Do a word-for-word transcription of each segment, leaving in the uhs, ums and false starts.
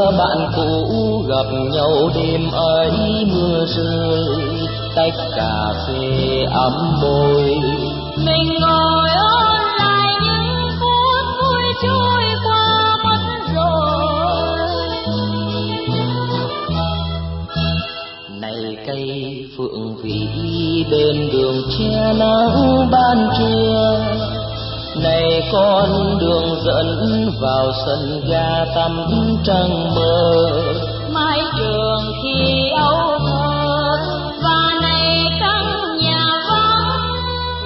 xưa bạn cũ gặp nhau đêm ấy mưa rơi, tách cà phê ấm môi. Mình ngồi ôn lại những phút vui trôi qua mất rồi. Này cây phượng vĩ bên đường che nắng ban trưa, này con đường dẫn vào sân ga tắm trăng mơ. Mái trường khi âu thơ và này căn nhà vắng,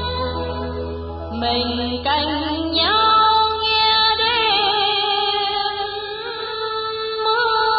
mình cạnh nhau nghe đêm mưa.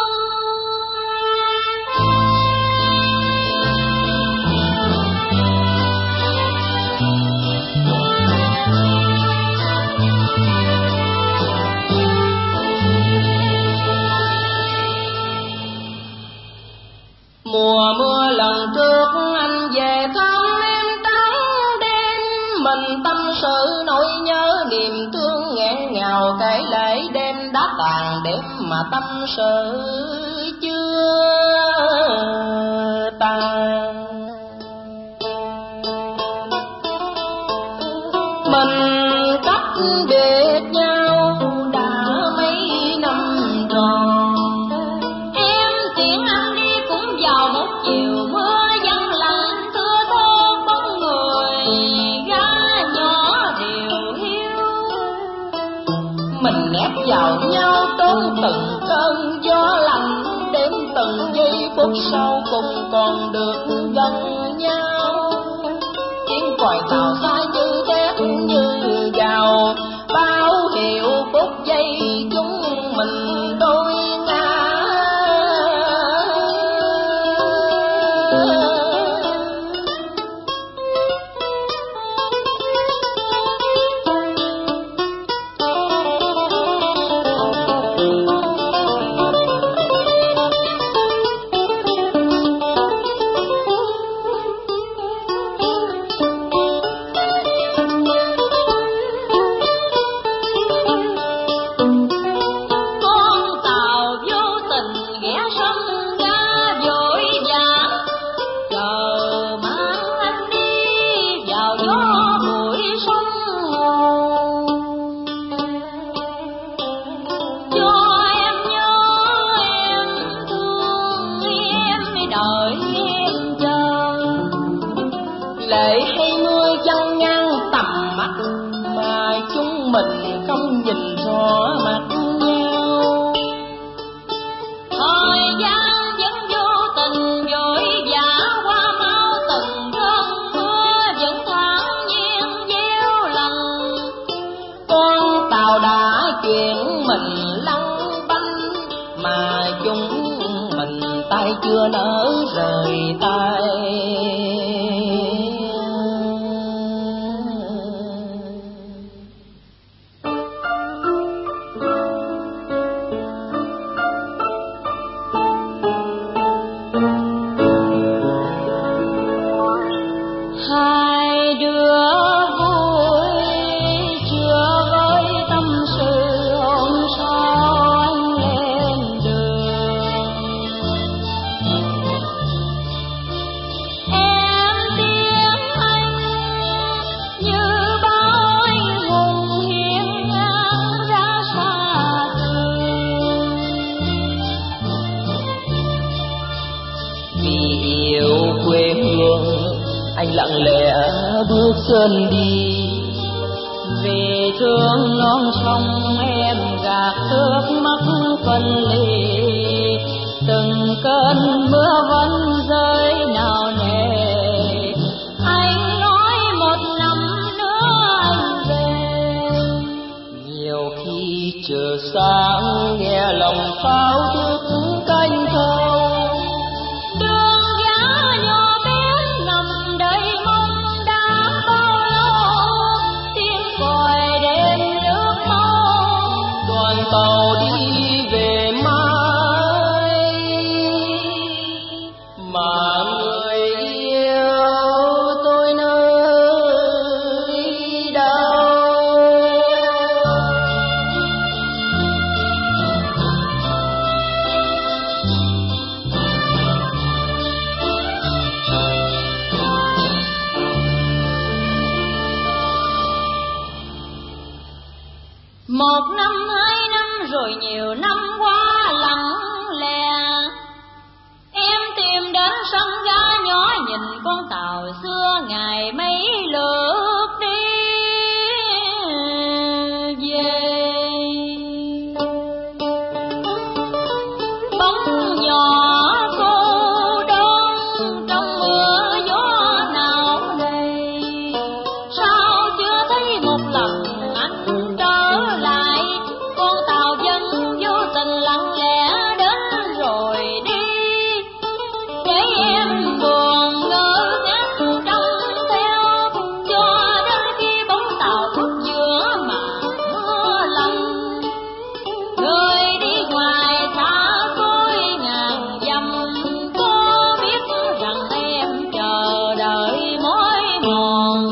Mùa mưa lần trước anh về thăm em trắng đêm, mình tâm sự nỗi nhớ niềm thương nghẹn ngào kể lại đêm đã tàn đêm mà tâm sự chưa tàn. Mình cách biệt nhau đã mấy năm tròn, Em tiễn anh đi cũng vào một chiều mưa vẫn lạnh thưa thớt bóng người gái nhỏ điều hiu. mình nép vào nhau đón từng cơn gió lạnh, đến từng giây phút sau cùng còn được gần nhau. Tiếng còi tàu xa như thét như gào, báo hiệu phút giây chúng mình đôi ngã. Lệ hay mưa văng ngang tầm mắt mà chúng mình không nhìn rõ mặt nhau. Thời gian vẫn vô tình vội vã qua mau, từng cơn mưa vẫn thản nhiên gieo lần. Con tàu đã chuyển mình lăn bánh mà chúng mình tay chưa nỡ rời tay. Hai đứa vui chưa với tâm sự hôm sau anh lên đường. Em tiếng anh như bao anh hùng hiên ngang ra xa trường. Vì yêu quê hương anh lặng lẽ bước chân đi, Vì thương non sông em gạt nước mắt phân ly. Từng cơn mưa vẫn rơi nào nề, anh nói một năm nữa anh về. nhiều khi chờ sáng nghe lòng pháo thức canh thâu. Đường giá nhỏ bé nằm đầy mong đã bao lâu, tiếng còi đêm nước mau. Đoàn tàu đi về mai mà người yêu tôi nơi đâu. một năm hai năm rồi nhiều năm qua lặng lẽ, em tìm đến sân ga nhỏ nhìn con tàu xưa ngày mấy lượt đi về. Bóng nhỏ cô đơn trong mưa gió nào đây, sao chưa thấy một lần anh trở lại, con tàu vẫn vô tình lặng lẽ đến rồi đi, để em buồn ngỡ ngác trông theo, cho đến khi bóng tàu khuất giữa màn mưa lạnh. Người đi ngoài xa xôi ngàn dặm, có biết rằng em chờ đợi mỏi mòn.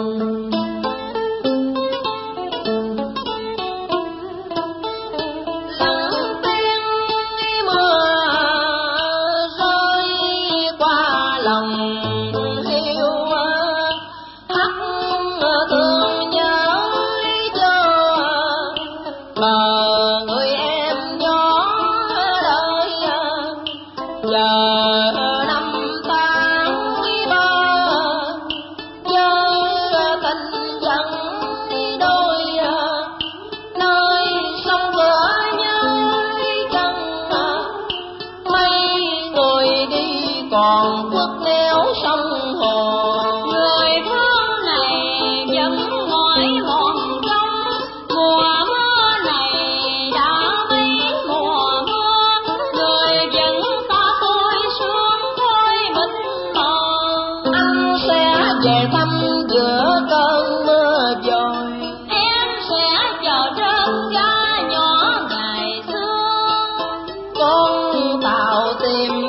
Lặng tiếng mưa rơi qua lòng hiu, hắt thương nhớ cho bờ người em nhỏ đợi, chờ năm tháng bơ nhớ tình dẫn đôi, nơi sông bờ nhới chân mấy người đi còn quất néo sông hồ. Người thương này vẫn mỏi mòn trong mùa mưa này đã mấy mùa mưa, người vẫn xa tôi xuống thôi mình mòn. Anh sẽ về thăm giữa cơn mưa dồi, em sẽ chờ trên ga nhỏ ngày xưa, con tàu tìm